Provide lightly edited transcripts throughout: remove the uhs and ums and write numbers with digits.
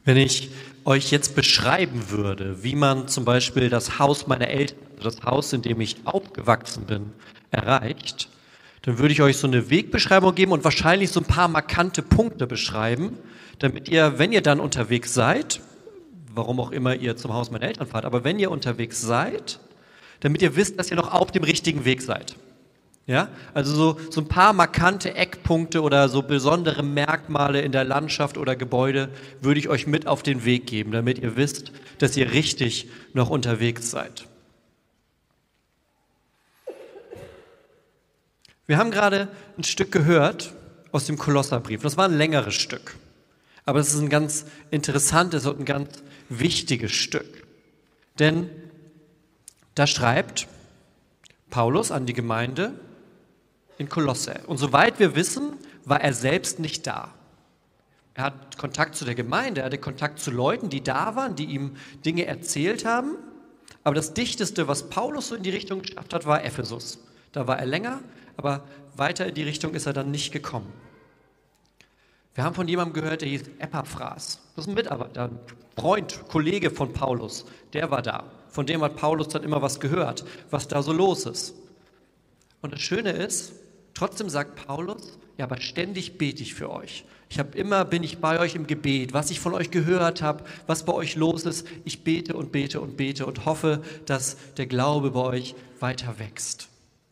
Wenn ich euch jetzt beschreiben würde, wie man zum Beispiel das Haus meiner Eltern, das Haus, in dem ich aufgewachsen bin, erreicht, dann würde ich euch so eine Wegbeschreibung geben und wahrscheinlich so ein paar markante Punkte beschreiben, damit ihr, wenn ihr dann unterwegs seid, warum auch immer ihr zum Haus meiner Eltern fahrt, aber wenn ihr unterwegs seid, damit ihr wisst, dass ihr noch auf dem richtigen Weg seid. Ja, also so ein paar markante Eckpunkte oder so besondere Merkmale in der Landschaft oder Gebäude würde ich euch mit auf den Weg geben, damit ihr wisst, dass ihr richtig noch unterwegs seid. Wir haben gerade ein Stück gehört aus dem Kolosserbrief. Das war ein längeres Stück, aber es ist ein ganz interessantes und ein ganz wichtiges Stück. Denn da schreibt Paulus an die Gemeinde in Kolosse. Und soweit wir wissen, war er selbst nicht da. Er hat Kontakt zu der Gemeinde, er hatte Kontakt zu Leuten, die da waren, die ihm Dinge erzählt haben. Aber das Dichteste, was Paulus so in die Richtung geschafft hat, war Ephesus. Da war er länger, aber weiter in die Richtung ist er dann nicht gekommen. Wir haben von jemandem gehört, der hieß Epaphras. Das ist ein Mitarbeiter, ein Freund, Kollege von Paulus. Der war da. Von dem hat Paulus dann immer was gehört, was da so los ist. Und das Schöne ist, trotzdem sagt Paulus, ja, aber ständig bete ich für euch. Bin ich bei euch im Gebet, was ich von euch gehört habe, was bei euch los ist. Ich bete und bete und bete und hoffe, dass der Glaube bei euch weiter wächst.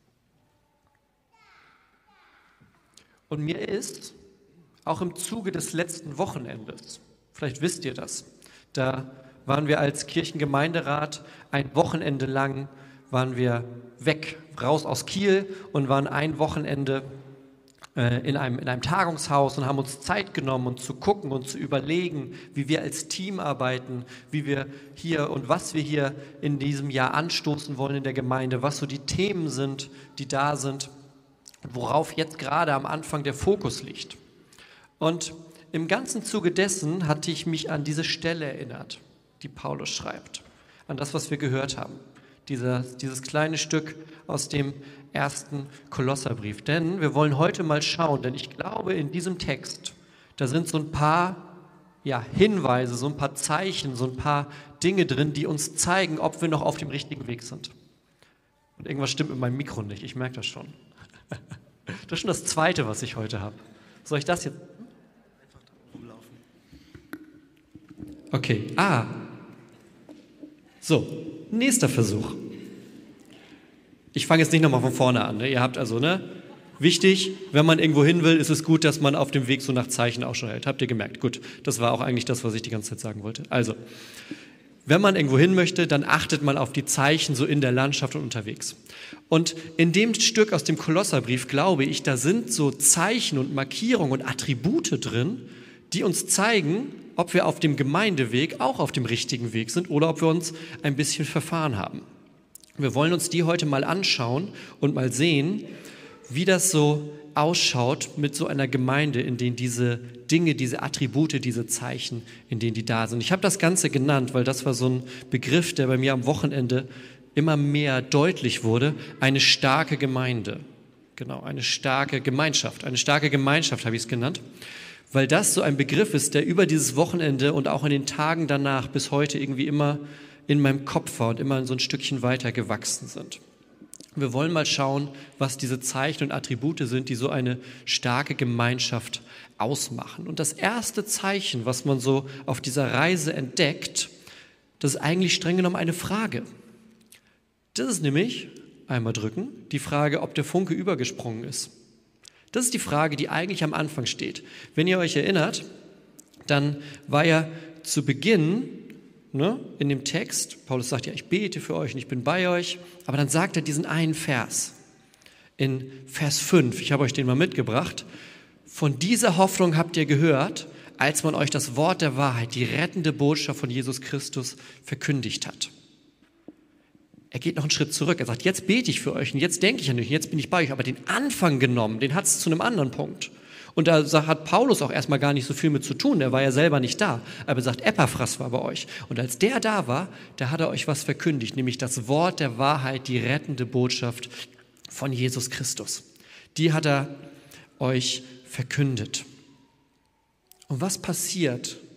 Und mir ist, auch im Zuge des letzten Wochenendes, vielleicht wisst ihr das, da waren wir als Kirchengemeinderat ein Wochenende lang, waren wir weg, raus aus Kiel und waren ein Wochenende in einem Tagungshaus und haben uns Zeit genommen, um zu gucken und zu überlegen, wie wir als Team arbeiten, wie wir hier und was wir hier in diesem Jahr anstoßen wollen in der Gemeinde, was so die Themen sind, die da sind, worauf jetzt gerade am Anfang der Fokus liegt. Und im ganzen Zuge dessen hatte ich mich an diese Stelle erinnert, die Paulus schreibt, an das, was wir gehört haben. Dieses kleine Stück aus dem ersten Kolosserbrief. Denn wir wollen heute mal schauen, denn ich glaube, in diesem Text, da sind so ein paar Hinweise, so ein paar Zeichen, so ein paar Dinge drin, die uns zeigen, ob wir noch auf dem richtigen Weg sind. Und irgendwas stimmt mit meinem Mikro nicht, ich merke das schon. Das ist schon das Zweite, was ich heute habe. Soll ich das jetzt? Einfach da rumlaufen. Okay, So, nächster Versuch. Ich fange jetzt nicht nochmal von vorne an. Ne? Ihr habt also, wichtig, wenn man irgendwo hin will, ist es gut, dass man auf dem Weg so nach Zeichen Ausschau hält. Habt ihr gemerkt? Gut, das war auch eigentlich das, was ich die ganze Zeit sagen wollte. Also, wenn man irgendwo hin möchte, dann achtet man auf die Zeichen so in der Landschaft und unterwegs. Und in dem Stück aus dem Kolosserbrief, glaube ich, da sind so Zeichen und Markierungen und Attribute drin, die uns zeigen, ob wir auf dem Gemeindeweg auch auf dem richtigen Weg sind oder ob wir uns ein bisschen verfahren haben. Wir wollen uns die heute mal anschauen und mal sehen, wie das so ausschaut mit so einer Gemeinde, in denen diese Dinge, diese Attribute, diese Zeichen, in denen die da sind. Ich habe das Ganze genannt, weil das war so ein Begriff, der bei mir am Wochenende immer mehr deutlich wurde, eine starke Gemeinde. Genau, eine starke Gemeinschaft. Eine starke Gemeinschaft habe ich es genannt, weil das so ein Begriff ist, der über dieses Wochenende und auch in den Tagen danach bis heute irgendwie immer in meinem Kopf war und immer so ein Stückchen weiter gewachsen sind. Wir wollen mal schauen, was diese Zeichen und Attribute sind, die so eine starke Gemeinschaft ausmachen. Und das erste Zeichen, was man so auf dieser Reise entdeckt, das ist eigentlich streng genommen eine Frage. Das ist nämlich, einmal drücken, die Frage, ob der Funke übergesprungen ist. Das ist die Frage, die eigentlich am Anfang steht. Wenn ihr euch erinnert, dann war ja zu Beginn in dem Text, Paulus sagt ja, ich bete für euch und ich bin bei euch, aber dann sagt er diesen einen Vers, in Vers 5, ich habe euch den mal mitgebracht, von dieser Hoffnung habt ihr gehört, als man euch das Wort der Wahrheit, die rettende Botschaft von Jesus Christus verkündigt hat. Er geht noch einen Schritt zurück, er sagt, jetzt bete ich für euch und jetzt denke ich an euch, jetzt bin ich bei euch, aber den Anfang genommen, den hat es zu einem anderen Punkt. Und da hat Paulus auch erstmal gar nicht so viel mit zu tun, der war ja selber nicht da. Aber er sagt, Epaphras war bei euch. Und als der da war, da hat er euch was verkündigt, nämlich das Wort der Wahrheit, die rettende Botschaft von Jesus Christus. Die hat er euch verkündet. Und was passiert,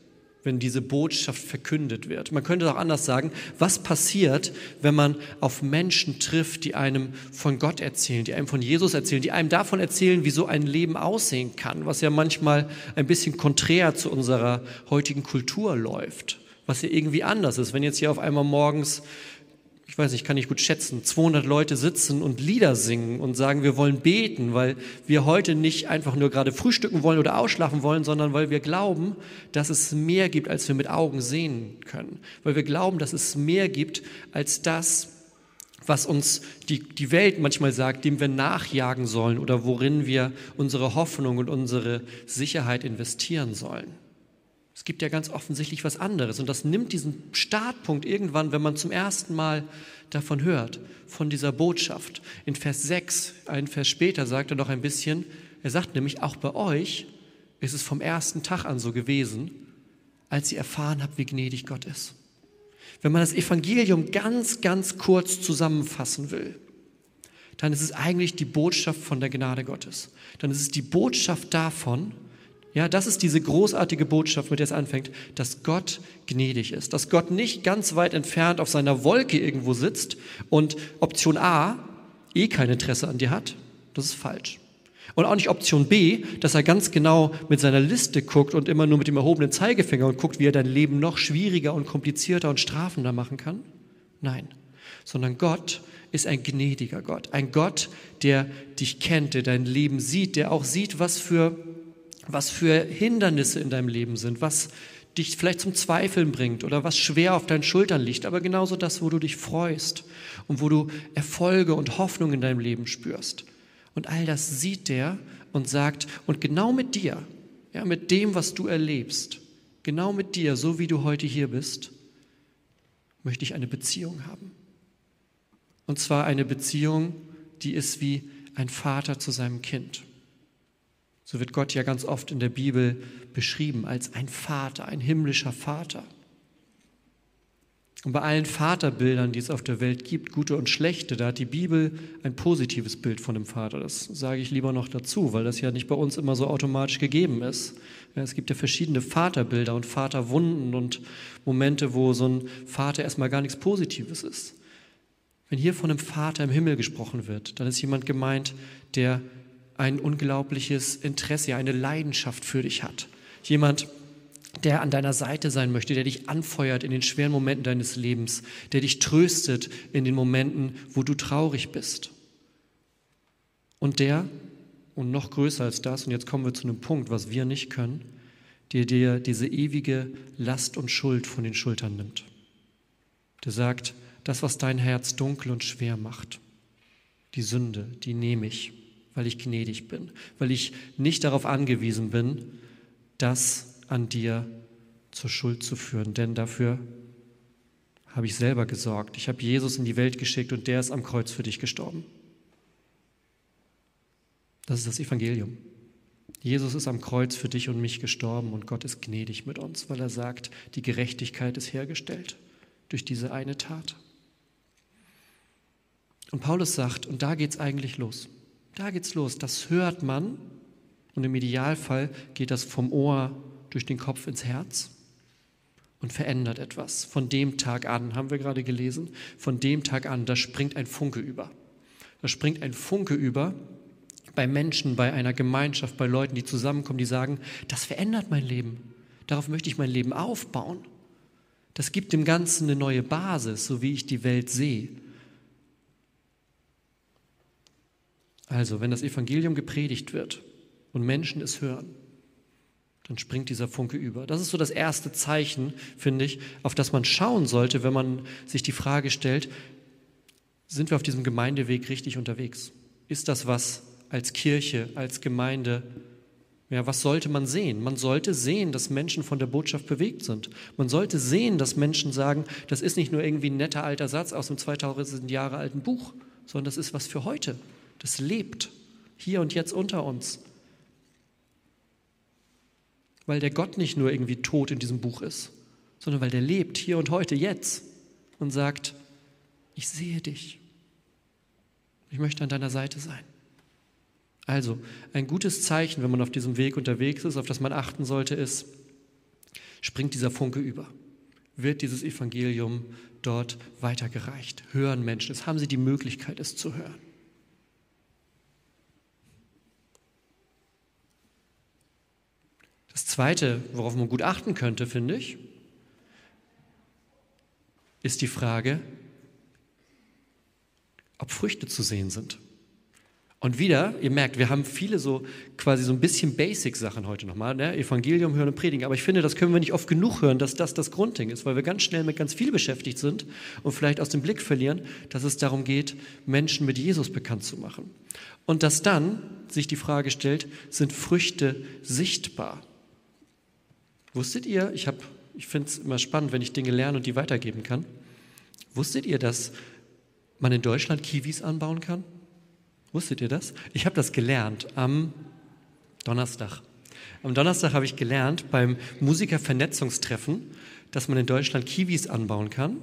wenn diese Botschaft verkündet wird. Man könnte auch anders sagen, was passiert, wenn man auf Menschen trifft, die einem von Gott erzählen, die einem von Jesus erzählen, die einem davon erzählen, wie so ein Leben aussehen kann, was ja manchmal ein bisschen konträr zu unserer heutigen Kultur läuft, was ja irgendwie anders ist. Wenn jetzt hier auf einmal morgens, ich weiß nicht, kann ich gut schätzen, 200 Leute sitzen und Lieder singen und sagen, wir wollen beten, weil wir heute nicht einfach nur gerade frühstücken wollen oder ausschlafen wollen, sondern weil wir glauben, dass es mehr gibt, als wir mit Augen sehen können. Weil wir glauben, dass es mehr gibt als das, was uns die Welt manchmal sagt, dem wir nachjagen sollen oder worin wir unsere Hoffnung und unsere Sicherheit investieren sollen. Es gibt ja ganz offensichtlich was anderes und das nimmt diesen Startpunkt irgendwann, wenn man zum ersten Mal davon hört, von dieser Botschaft. In Vers 6, einen Vers später, sagt er noch ein bisschen, er sagt nämlich, auch bei euch ist es vom ersten Tag an so gewesen, als ihr erfahren habt, wie gnädig Gott ist. Wenn man das Evangelium ganz, ganz kurz zusammenfassen will, dann ist es eigentlich die Botschaft von der Gnade Gottes. Dann ist es die Botschaft davon, ja, das ist diese großartige Botschaft, mit der es anfängt, dass Gott gnädig ist, dass Gott nicht ganz weit entfernt auf seiner Wolke irgendwo sitzt und Option A kein Interesse an dir hat, das ist falsch. Und auch nicht Option B, dass er ganz genau mit seiner Liste guckt und immer nur mit dem erhobenen Zeigefinger und guckt, wie er dein Leben noch schwieriger und komplizierter und strafender machen kann. Nein, sondern Gott ist ein gnädiger Gott, ein Gott, der dich kennt, der dein Leben sieht, der auch sieht, was für Hindernisse in deinem Leben sind, was dich vielleicht zum Zweifeln bringt oder was schwer auf deinen Schultern liegt, aber genauso das, wo du dich freust und wo du Erfolge und Hoffnung in deinem Leben spürst. Und all das sieht der und sagt, und genau mit dir, ja, mit dem, was du erlebst, genau mit dir, so wie du heute hier bist, möchte ich eine Beziehung haben. Und zwar eine Beziehung, die ist wie ein Vater zu seinem Kind. So wird Gott ja ganz oft in der Bibel beschrieben als ein Vater, ein himmlischer Vater. Und bei allen Vaterbildern, die es auf der Welt gibt, gute und schlechte, da hat die Bibel ein positives Bild von dem Vater. Das sage ich lieber noch dazu, weil das ja nicht bei uns immer so automatisch gegeben ist. Ja, es gibt ja verschiedene Vaterbilder und Vaterwunden und Momente, wo so ein Vater erstmal gar nichts Positives ist. Wenn hier von einem Vater im Himmel gesprochen wird, dann ist jemand gemeint, der ein unglaubliches Interesse, eine Leidenschaft für dich hat. Jemand, der an deiner Seite sein möchte, der dich anfeuert in den schweren Momenten deines Lebens, der dich tröstet in den Momenten, wo du traurig bist. Und noch größer als das, und jetzt kommen wir zu einem Punkt, was wir nicht können, der dir diese ewige Last und Schuld von den Schultern nimmt. Der sagt, das, was dein Herz dunkel und schwer macht, die Sünde, die nehme ich, weil ich gnädig bin, weil ich nicht darauf angewiesen bin, das an dir zur Schuld zu führen, denn dafür habe ich selber gesorgt. Ich habe Jesus in die Welt geschickt und der ist am Kreuz für dich gestorben. Das ist das Evangelium. Jesus ist am Kreuz für dich und mich gestorben und Gott ist gnädig mit uns, weil er sagt, die Gerechtigkeit ist hergestellt durch diese eine Tat. Und Paulus sagt, und da geht es eigentlich los. Da geht's los, das hört man und im Idealfall geht das vom Ohr durch den Kopf ins Herz und verändert etwas. Von dem Tag an, haben wir gerade gelesen, von dem Tag an, da springt ein Funke über. Da springt ein Funke über bei Menschen, bei einer Gemeinschaft, bei Leuten, die zusammenkommen, die sagen, das verändert mein Leben, darauf möchte ich mein Leben aufbauen. Das gibt dem Ganzen eine neue Basis, so wie ich die Welt sehe. Also, wenn das Evangelium gepredigt wird und Menschen es hören, dann springt dieser Funke über. Das ist so das erste Zeichen, finde ich, auf das man schauen sollte, wenn man sich die Frage stellt, sind wir auf diesem Gemeindeweg richtig unterwegs? Ist das was als Kirche, als Gemeinde, ja, was sollte man sehen? Man sollte sehen, dass Menschen von der Botschaft bewegt sind. Man sollte sehen, dass Menschen sagen, das ist nicht nur irgendwie ein netter alter Satz aus einem 2000 Jahre alten Buch, sondern das ist was für heute. Das lebt hier und jetzt unter uns. Weil der Gott nicht nur irgendwie tot in diesem Buch ist, sondern weil der lebt hier und heute jetzt und sagt, ich sehe dich. Ich möchte an deiner Seite sein. Also, ein gutes Zeichen, wenn man auf diesem Weg unterwegs ist, auf das man achten sollte, ist, Springt dieser Funke über? Wird dieses Evangelium dort weitergereicht? Hören Menschen es? Haben sie die Möglichkeit, es zu hören? Das Zweite, worauf man gut achten könnte, finde ich, ist die Frage, ob Früchte zu sehen sind. Und wieder, ihr merkt, wir haben viele so quasi so ein bisschen Basic-Sachen heute nochmal, ne? Evangelium hören und predigen, aber ich finde, das können wir nicht oft genug hören, dass das Grundding ist, weil wir ganz schnell mit ganz viel beschäftigt sind und vielleicht aus dem Blick verlieren, dass es darum geht, Menschen mit Jesus bekannt zu machen. Und dass dann sich die Frage stellt, sind Früchte sichtbar? Wusstet ihr, ich finde es immer spannend, wenn ich Dinge lerne und die weitergeben kann, wusstet ihr, dass man in Deutschland Kiwis anbauen kann? Wusstet ihr das? Ich habe das gelernt am Donnerstag. Am Donnerstag habe ich gelernt beim Musikervernetzungstreffen, dass man in Deutschland Kiwis anbauen kann,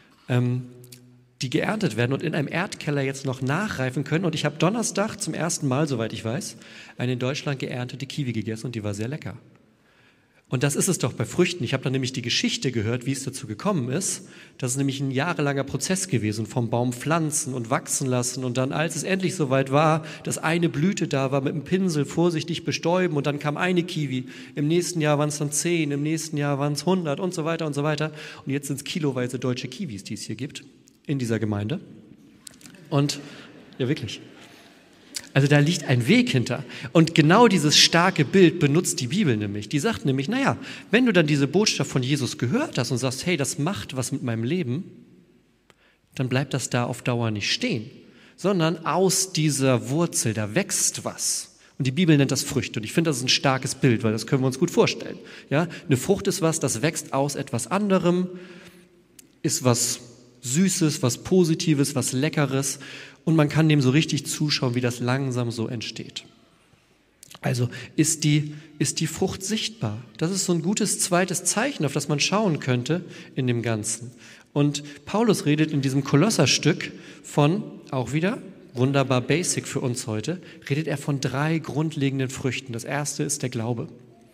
die geerntet werden und in einem Erdkeller jetzt noch nachreifen können. Und ich habe Donnerstag zum ersten Mal, soweit ich weiß, eine in Deutschland geerntete Kiwi gegessen und die war sehr lecker. Und das ist es doch bei Früchten. Ich habe dann nämlich die Geschichte gehört, wie es dazu gekommen ist. Das ist nämlich ein jahrelanger Prozess gewesen, vom Baum pflanzen und wachsen lassen. Und dann, als es endlich soweit war, dass eine Blüte da war, mit einem Pinsel vorsichtig bestäuben und dann kam eine Kiwi. Im nächsten Jahr waren es dann 10, im nächsten Jahr waren es 100 und so weiter und so weiter. Und jetzt sind es kiloweise deutsche Kiwis, die es hier gibt, in dieser Gemeinde. Und, ja wirklich. Also da liegt ein Weg hinter. Und genau dieses starke Bild benutzt die Bibel nämlich. Die sagt nämlich, naja, wenn du dann diese Botschaft von Jesus gehört hast und sagst, hey, das macht was mit meinem Leben, dann bleibt das da auf Dauer nicht stehen, sondern aus dieser Wurzel, da wächst was. Und die Bibel nennt das Früchte. Und ich finde, das ist ein starkes Bild, weil das können wir uns gut vorstellen. Ja? Eine Frucht ist was, das wächst aus etwas anderem, ist was Süßes, was Positives, was Leckeres. Und man kann dem so richtig zuschauen, wie das langsam so entsteht. Also ist die Frucht sichtbar. Das ist so ein gutes zweites Zeichen, auf das man schauen könnte in dem Ganzen. Und Paulus redet in diesem Kolosserstück von, auch wieder, wunderbar basic für uns heute, redet er von 3 grundlegenden Früchten. Das erste ist der Glaube.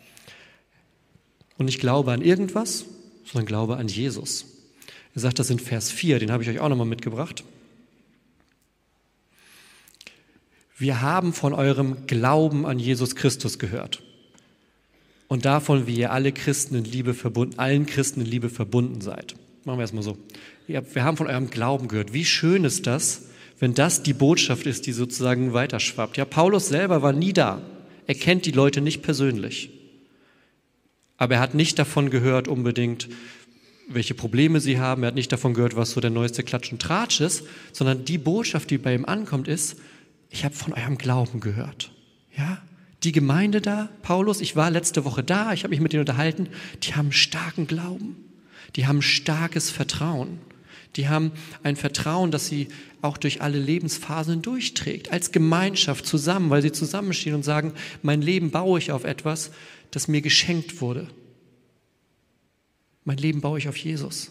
Und nicht Glaube an irgendwas, sondern Glaube an Jesus. Er sagt das in Vers 4, den habe ich euch auch nochmal mitgebracht. Wir haben von eurem Glauben an Jesus Christus gehört und davon, wie ihr allen Christen in Liebe verbunden seid. Machen wir erstmal so. Wir haben von eurem Glauben gehört. Wie schön ist das, wenn das die Botschaft ist, die sozusagen weiterschwappt. Ja, Paulus selber war nie da. Er kennt die Leute nicht persönlich. Aber er hat nicht davon gehört unbedingt, welche Probleme sie haben. Er hat nicht davon gehört, was so der neueste Klatsch und Tratsch ist, sondern die Botschaft, die bei ihm ankommt, ist, ich habe von eurem Glauben gehört. Ja? Die Gemeinde da, Paulus, ich war letzte Woche da, ich habe mich mit denen unterhalten, die haben starken Glauben, die haben starkes Vertrauen, die haben ein Vertrauen, das sie auch durch alle Lebensphasen durchträgt, als Gemeinschaft zusammen, weil sie zusammenstehen und sagen, mein Leben baue ich auf etwas, das mir geschenkt wurde. Mein Leben baue ich auf Jesus.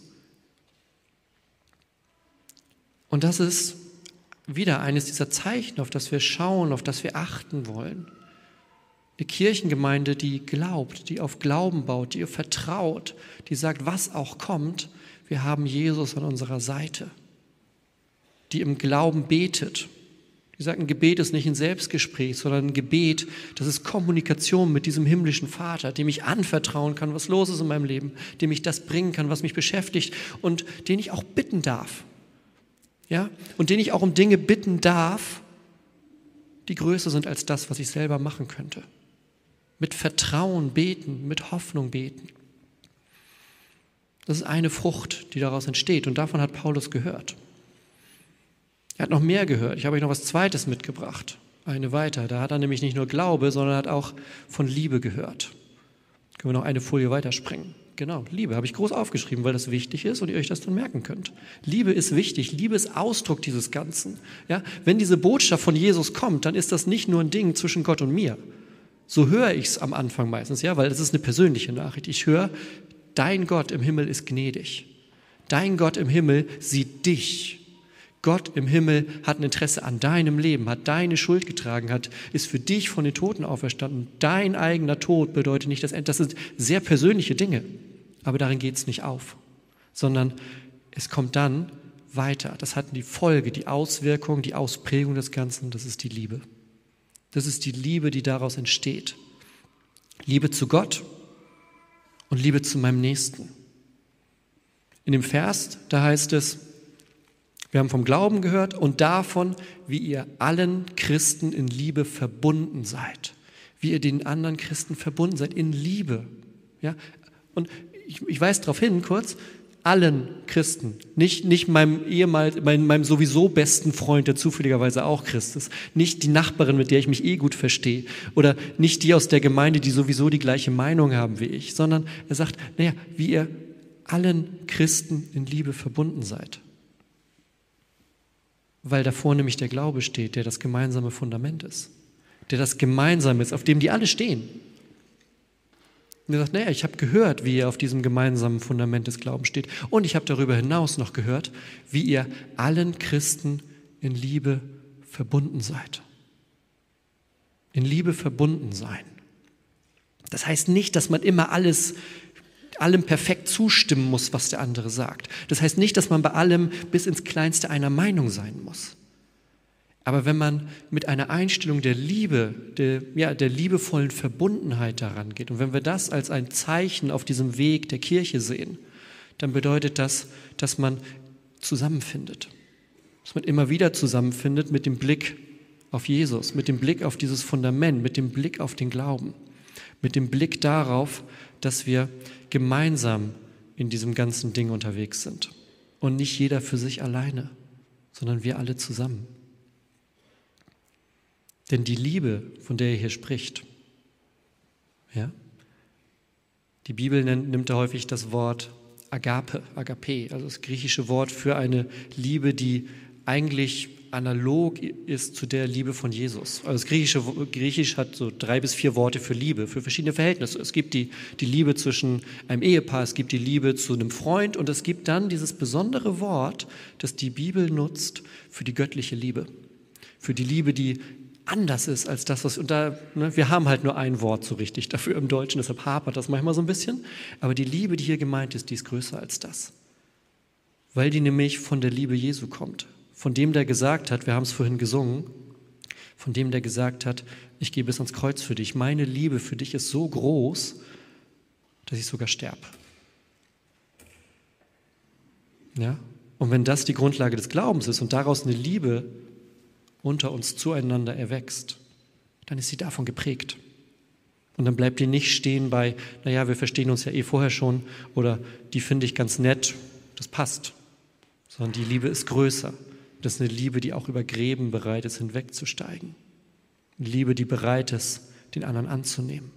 Und das ist wieder eines dieser Zeichen, auf das wir schauen, auf das wir achten wollen. Eine Kirchengemeinde, die glaubt, die auf Glauben baut, die vertraut, die sagt, was auch kommt, wir haben Jesus an unserer Seite. Die im Glauben betet. Die sagt, ein Gebet ist nicht ein Selbstgespräch, sondern ein Gebet, das ist Kommunikation mit diesem himmlischen Vater, dem ich anvertrauen kann, was los ist in meinem Leben, dem ich das bringen kann, was mich beschäftigt und den ich auch bitten darf. Ja, und den ich auch um Dinge bitten darf, die größer sind als das, was ich selber machen könnte. Mit Vertrauen beten, mit Hoffnung beten. Das ist eine Frucht, die daraus entsteht und davon hat Paulus gehört. Er hat noch mehr gehört. Ich habe euch noch was Zweites mitgebracht, eine weiter. Da hat er nämlich nicht nur Glaube, sondern hat auch von Liebe gehört. Können wir noch eine Folie weiterspringen? Genau, Liebe habe ich groß aufgeschrieben, weil das wichtig ist und ihr euch das dann merken könnt. Liebe ist wichtig, Liebe ist Ausdruck dieses Ganzen. Ja, wenn diese Botschaft von Jesus kommt, dann ist das nicht nur ein Ding zwischen Gott und mir. So höre ich es am Anfang meistens, ja, weil es ist eine persönliche Nachricht. Ich höre, dein Gott im Himmel ist gnädig. Dein Gott im Himmel sieht dich. Gott im Himmel hat ein Interesse an deinem Leben, hat deine Schuld getragen, ist für dich von den Toten auferstanden. Dein eigener Tod bedeutet nicht das Ende. Das sind sehr persönliche Dinge, aber darin geht es nicht auf, sondern es kommt dann weiter. Das hat die Folge, die Auswirkung, die Ausprägung des Ganzen, das ist die Liebe. Das ist die Liebe, die daraus entsteht. Liebe zu Gott und Liebe zu meinem Nächsten. In dem Vers, da heißt es, wir haben vom Glauben gehört und davon, wie ihr allen Christen in Liebe verbunden seid. Wie ihr den anderen Christen verbunden seid, in Liebe. Ja? Und ich weise darauf hin, kurz, allen Christen, nicht meinem sowieso besten Freund, der zufälligerweise auch Christ ist, nicht die Nachbarin, mit der ich mich gut verstehe, oder nicht die aus der Gemeinde, die sowieso die gleiche Meinung haben wie ich, sondern er sagt, wie ihr allen Christen in Liebe verbunden seid. Weil davor nämlich der Glaube steht, der das gemeinsame Fundament ist. Der das Gemeinsame ist, auf dem die alle stehen. Und er sagt, ich habe gehört, wie ihr auf diesem gemeinsamen Fundament des Glaubens steht. Und ich habe darüber hinaus noch gehört, wie ihr allen Christen in Liebe verbunden seid. In Liebe verbunden sein. Das heißt nicht, dass man immer allem perfekt zustimmen muss, was der andere sagt. Das heißt nicht, dass man bei allem bis ins Kleinste einer Meinung sein muss. Aber wenn man mit einer Einstellung der Liebe, der liebevollen Verbundenheit daran geht und wenn wir das als ein Zeichen auf diesem Weg der Kirche sehen, dann bedeutet das, dass man zusammenfindet. Dass man immer wieder zusammenfindet mit dem Blick auf Jesus, mit dem Blick auf dieses Fundament, mit dem Blick auf den Glauben, mit dem Blick darauf, dass wir gemeinsam in diesem ganzen Ding unterwegs sind. Und nicht jeder für sich alleine, sondern wir alle zusammen. Denn die Liebe, von der er hier spricht, die Bibel nimmt da häufig das Wort Agape, also das griechische Wort für eine Liebe, die eigentlich analog ist zu der Liebe von Jesus. Also das Griechisch hat so 3 bis 4 Worte für Liebe, für verschiedene Verhältnisse. Es gibt die Liebe zwischen einem Ehepaar, es gibt die Liebe zu einem Freund und es gibt dann dieses besondere Wort, das die Bibel nutzt für die göttliche Liebe. Für die Liebe, die anders ist als das, was, wir haben halt nur ein Wort so richtig dafür im Deutschen, deshalb hapert das manchmal so ein bisschen. Aber die Liebe, die hier gemeint ist, die ist größer als das. Weil die nämlich von der Liebe Jesu kommt. Von dem, der gesagt hat, wir haben es vorhin gesungen, von dem, der gesagt hat, ich gehe bis ans Kreuz für dich. Meine Liebe für dich ist so groß, dass ich sogar sterbe. Ja? Und wenn das die Grundlage des Glaubens ist und daraus eine Liebe unter uns zueinander erwächst, dann ist sie davon geprägt. Und dann bleibt die nicht stehen bei, wir verstehen uns ja vorher schon oder die finde ich ganz nett, das passt. Sondern die Liebe ist größer. Das ist eine Liebe, die auch über Gräben bereit ist, hinwegzusteigen. Eine Liebe, die bereit ist, den anderen anzunehmen.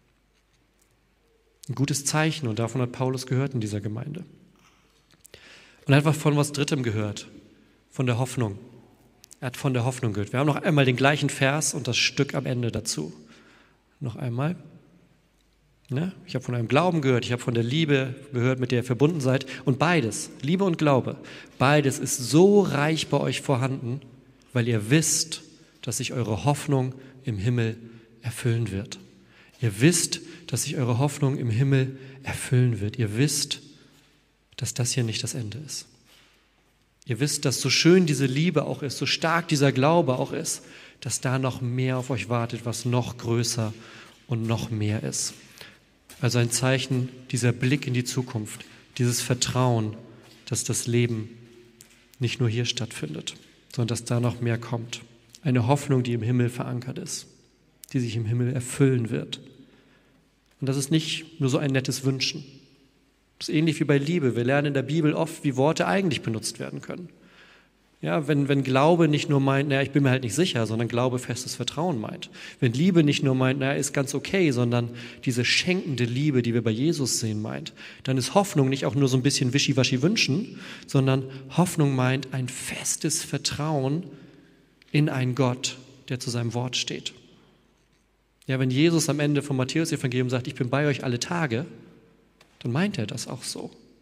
Ein gutes Zeichen und davon hat Paulus gehört in dieser Gemeinde. Und er hat von was Drittem gehört, von der Hoffnung. Er hat von der Hoffnung gehört. Wir haben noch einmal den gleichen Vers und das Stück am Ende dazu. Noch einmal. Ich habe von einem Glauben gehört, ich habe von der Liebe gehört, mit der ihr verbunden seid. Und beides, Liebe und Glaube, beides ist so reich bei euch vorhanden, weil ihr wisst, dass sich eure Hoffnung im Himmel erfüllen wird. Ihr wisst, dass sich eure Hoffnung im Himmel erfüllen wird. Ihr wisst, dass das hier nicht das Ende ist. Ihr wisst, dass so schön diese Liebe auch ist, so stark dieser Glaube auch ist, dass da noch mehr auf euch wartet, was noch größer und noch mehr ist. Also ein Zeichen, dieser Blick in die Zukunft, dieses Vertrauen, dass das Leben nicht nur hier stattfindet, sondern dass da noch mehr kommt. Eine Hoffnung, die im Himmel verankert ist, die sich im Himmel erfüllen wird. Und das ist nicht nur so ein nettes Wünschen. Das ist ähnlich wie bei Liebe. Wir lernen in der Bibel oft, wie Worte eigentlich benutzt werden können. Ja, wenn Glaube nicht nur meint, ich bin mir halt nicht sicher, sondern Glaube festes Vertrauen meint. Wenn Liebe nicht nur meint, ist ganz okay, sondern diese schenkende Liebe, die wir bei Jesus sehen, meint, dann ist Hoffnung nicht auch nur so ein bisschen wischiwaschi wünschen, sondern Hoffnung meint ein festes Vertrauen in einen Gott, der zu seinem Wort steht. Ja, wenn Jesus am Ende vom Matthäus-Evangelium sagt, ich bin bei euch alle Tage, dann meint er das auch so.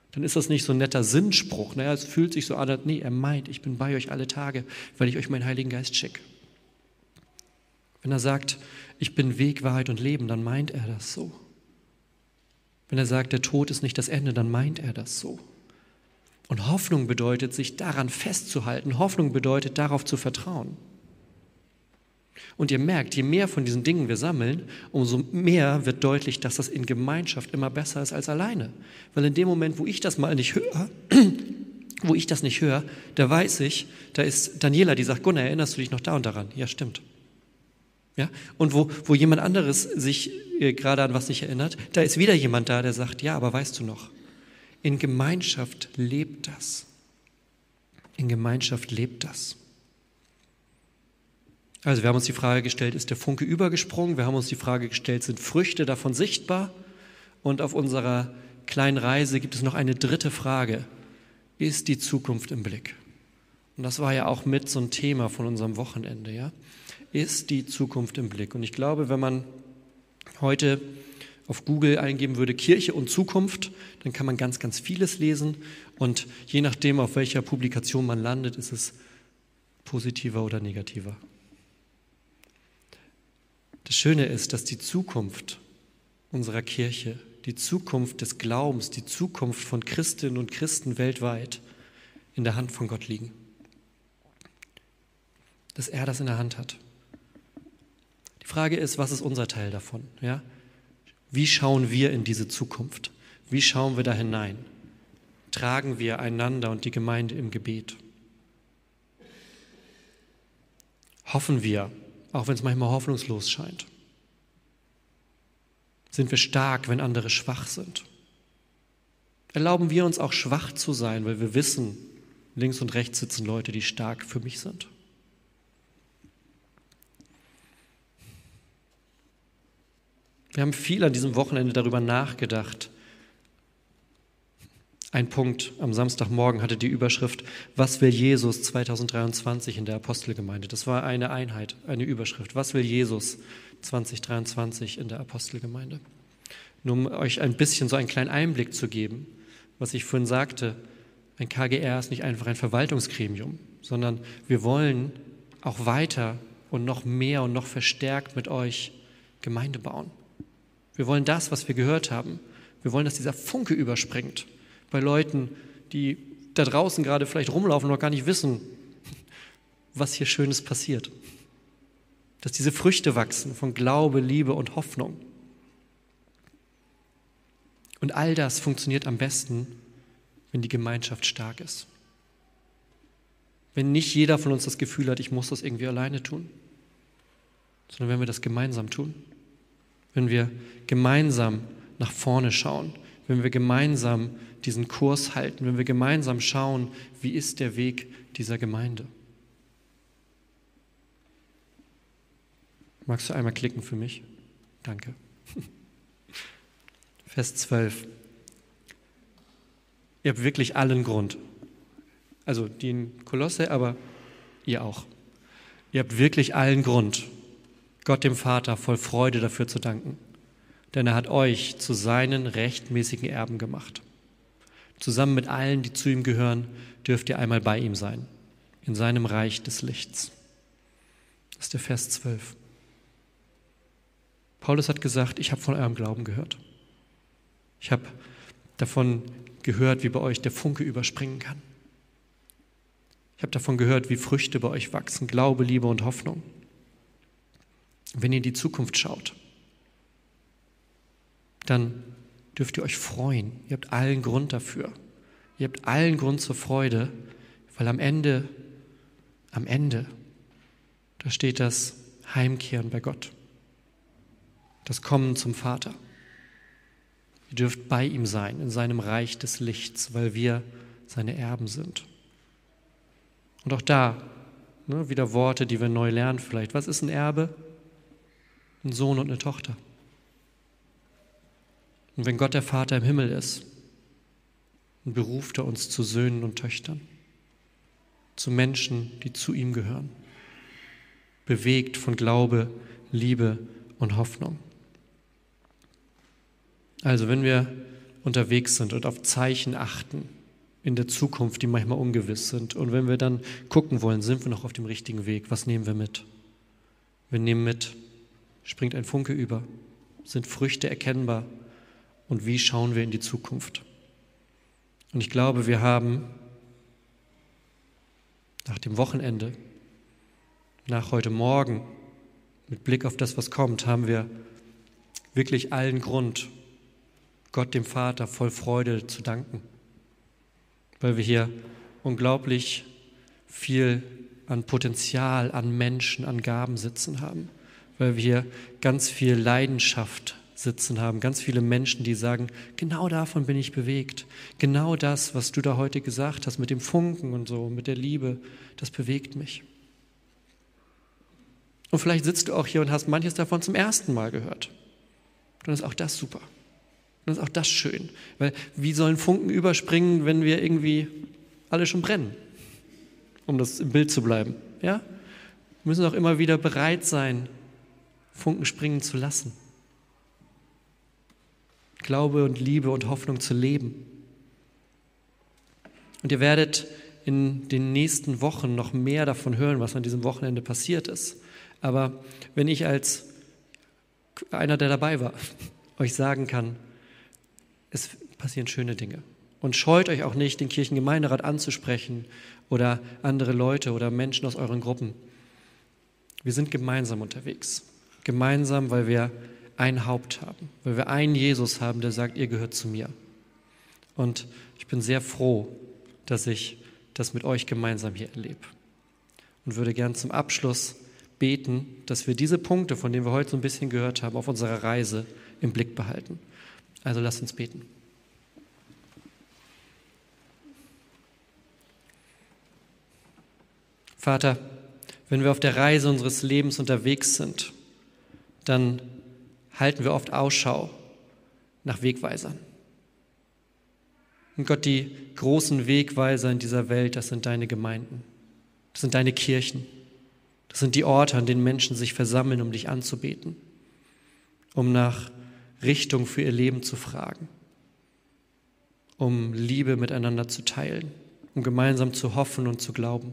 dann ist das nicht so ein netter Sinnspruch. Naja, es fühlt sich so an, nee, er meint, ich bin bei euch alle Tage, weil ich euch meinen Heiligen Geist schicke. Wenn er sagt, ich bin Weg, Wahrheit und Leben, dann meint er das so. Wenn er sagt, der Tod ist nicht das Ende, dann meint er das so. Und Hoffnung bedeutet, sich daran festzuhalten. Hoffnung bedeutet, darauf zu vertrauen. Und ihr merkt, je mehr von diesen Dingen wir sammeln, umso mehr wird deutlich, dass das in Gemeinschaft immer besser ist als alleine. Weil in dem Moment, wo ich das mal nicht höre, da weiß ich, da ist Daniela, die sagt, Gunnar, erinnerst du dich noch da und daran? Ja, stimmt. Ja? Und wo jemand anderes sich gerade an was nicht erinnert, da ist wieder jemand da, der sagt, ja, aber weißt du noch, in Gemeinschaft lebt das. In Gemeinschaft lebt das. Also wir haben uns die Frage gestellt, ist der Funke übergesprungen? Wir haben uns die Frage gestellt, sind Früchte davon sichtbar? Und auf unserer kleinen Reise gibt es noch eine dritte Frage. Ist die Zukunft im Blick? Und das war ja auch mit so ein Thema von unserem Wochenende. Ja? Ist die Zukunft im Blick? Und ich glaube, wenn man heute auf Google eingeben würde, Kirche und Zukunft, dann kann man ganz, ganz vieles lesen. Und je nachdem, auf welcher Publikation man landet, ist es positiver oder negativer. Das Schöne ist, dass die Zukunft unserer Kirche, die Zukunft des Glaubens, die Zukunft von Christinnen und Christen weltweit in der Hand von Gott liegen. Dass er das in der Hand hat. Die Frage ist, was ist unser Teil davon? Ja? Wie schauen wir in diese Zukunft? Wie schauen wir da hinein? Tragen wir einander und die Gemeinde im Gebet? Hoffen wir, auch wenn es manchmal hoffnungslos scheint? Sind wir stark, wenn andere schwach sind? Erlauben wir uns auch schwach zu sein, weil wir wissen, links und rechts sitzen Leute, die stark für mich sind? Wir haben viel an diesem Wochenende darüber nachgedacht. Ein Punkt am Samstagmorgen hatte die Überschrift, was will Jesus 2023 in der Apostelgemeinde? Das war eine Einheit, eine Überschrift. Was will Jesus 2023 in der Apostelgemeinde? Nur um euch ein bisschen so einen kleinen Einblick zu geben, was ich vorhin sagte, ein KGR ist nicht einfach ein Verwaltungsgremium, sondern wir wollen auch weiter und noch mehr und noch verstärkt mit euch Gemeinde bauen. Wir wollen das, was wir gehört haben. Wir wollen, dass dieser Funke überspringt bei Leuten, die da draußen gerade vielleicht rumlaufen und noch gar nicht wissen, was hier Schönes passiert. Dass diese Früchte wachsen von Glaube, Liebe und Hoffnung. Und all das funktioniert am besten, wenn die Gemeinschaft stark ist. Wenn nicht jeder von uns das Gefühl hat, ich muss das irgendwie alleine tun, sondern wenn wir das gemeinsam tun. Wenn wir gemeinsam nach vorne schauen, wenn wir gemeinsam diesen Kurs halten, wenn wir gemeinsam schauen, wie ist der Weg dieser Gemeinde. Magst du einmal klicken für mich? Danke. Vers 12. Ihr habt wirklich allen Grund, also die in Kolosse, aber ihr auch. Ihr habt wirklich allen Grund, Gott dem Vater voll Freude dafür zu danken, denn er hat euch zu seinen rechtmäßigen Erben gemacht. Zusammen mit allen, die zu ihm gehören, dürft ihr einmal bei ihm sein, in seinem Reich des Lichts. Das ist der Vers 12. Paulus hat gesagt, ich habe von eurem Glauben gehört. Ich habe davon gehört, wie bei euch der Funke überspringen kann. Ich habe davon gehört, wie Früchte bei euch wachsen, Glaube, Liebe und Hoffnung. Wenn ihr in die Zukunft schaut, dann dürft ihr euch freuen. Ihr habt allen Grund dafür. Ihr habt allen Grund zur Freude, weil am Ende, da steht das Heimkehren bei Gott. Das Kommen zum Vater. Ihr dürft bei ihm sein, in seinem Reich des Lichts, weil wir seine Erben sind. Und auch da, wieder Worte, die wir neu lernen vielleicht. Was ist ein Erbe? Ein Sohn und eine Tochter. Und wenn Gott der Vater im Himmel ist, dann beruft er uns zu Söhnen und Töchtern, zu Menschen, die zu ihm gehören, bewegt von Glaube, Liebe und Hoffnung. Also wenn wir unterwegs sind und auf Zeichen achten in der Zukunft, die manchmal ungewiss sind. Und wenn wir dann gucken wollen, sind wir noch auf dem richtigen Weg? Was nehmen wir mit? Wir nehmen mit, springt ein Funke über, sind Früchte erkennbar und wie schauen wir in die Zukunft? Und ich glaube, wir haben nach dem Wochenende, nach heute Morgen, mit Blick auf das, was kommt, haben wir wirklich allen Grund, Gott dem Vater voll Freude zu danken, weil wir hier unglaublich viel an Potenzial, an Menschen, an Gaben sitzen haben, weil wir hier ganz viel Leidenschaft sitzen haben, ganz viele Menschen, die sagen, genau davon bin ich bewegt, genau das, was du da heute gesagt hast, mit dem Funken und so, mit der Liebe, das bewegt mich. Und vielleicht sitzt du auch hier und hast manches davon zum ersten Mal gehört. Dann ist auch das super. Dann ist auch das schön. Weil wie sollen Funken überspringen, wenn wir irgendwie alle schon brennen? Um das im Bild zu bleiben. Ja? Wir müssen auch immer wieder bereit sein, Funken springen zu lassen. Glaube und Liebe und Hoffnung zu leben. Und ihr werdet in den nächsten Wochen noch mehr davon hören, was an diesem Wochenende passiert ist. Aber wenn ich als einer, der dabei war, euch sagen kann, es passieren schöne Dinge. Und scheut euch auch nicht, den Kirchengemeinderat anzusprechen oder andere Leute oder Menschen aus euren Gruppen. Wir sind gemeinsam unterwegs. Gemeinsam, weil wir ein Haupt haben, weil wir einen Jesus haben, der sagt, ihr gehört zu mir. Und ich bin sehr froh, dass ich das mit euch gemeinsam hier erlebe. Und würde gern zum Abschluss beten, dass wir diese Punkte, von denen wir heute so ein bisschen gehört haben, auf unserer Reise im Blick behalten. Also lasst uns beten. Vater, wenn wir auf der Reise unseres Lebens unterwegs sind, dann halten wir oft Ausschau nach Wegweisern. Und Gott, die großen Wegweiser in dieser Welt, das sind deine Gemeinden, das sind deine Kirchen, das sind die Orte, an denen Menschen sich versammeln, um dich anzubeten, um nach Richtung für ihr Leben zu fragen, um Liebe miteinander zu teilen, um gemeinsam zu hoffen und zu glauben.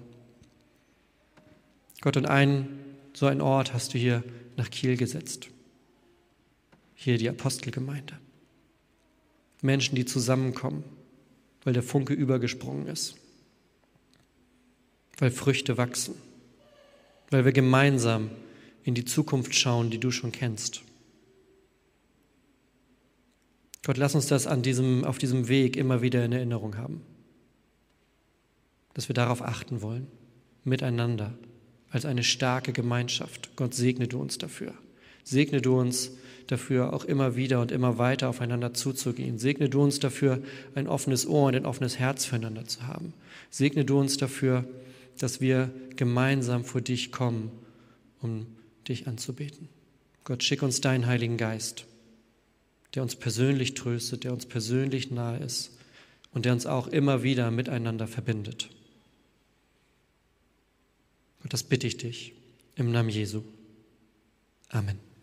Gott, und so einen Ort hast du hier nach Kiel gesetzt. Hier die Apostelgemeinde. Menschen, die zusammenkommen, weil der Funke übergesprungen ist, weil Früchte wachsen, weil wir gemeinsam in die Zukunft schauen, die du schon kennst. Gott, lass uns das auf diesem Weg immer wieder in Erinnerung haben, dass wir darauf achten wollen, miteinander, als eine starke Gemeinschaft. Gott, segne du uns dafür. Segne du uns dafür, auch immer wieder und immer weiter aufeinander zuzugehen. Segne du uns dafür, ein offenes Ohr und ein offenes Herz füreinander zu haben. Segne du uns dafür, dass wir gemeinsam vor dich kommen, um dich anzubeten. Gott, schick uns deinen Heiligen Geist, der uns persönlich tröstet, der uns persönlich nahe ist und der uns auch immer wieder miteinander verbindet. Gott, das bitte ich dich im Namen Jesu. Amen.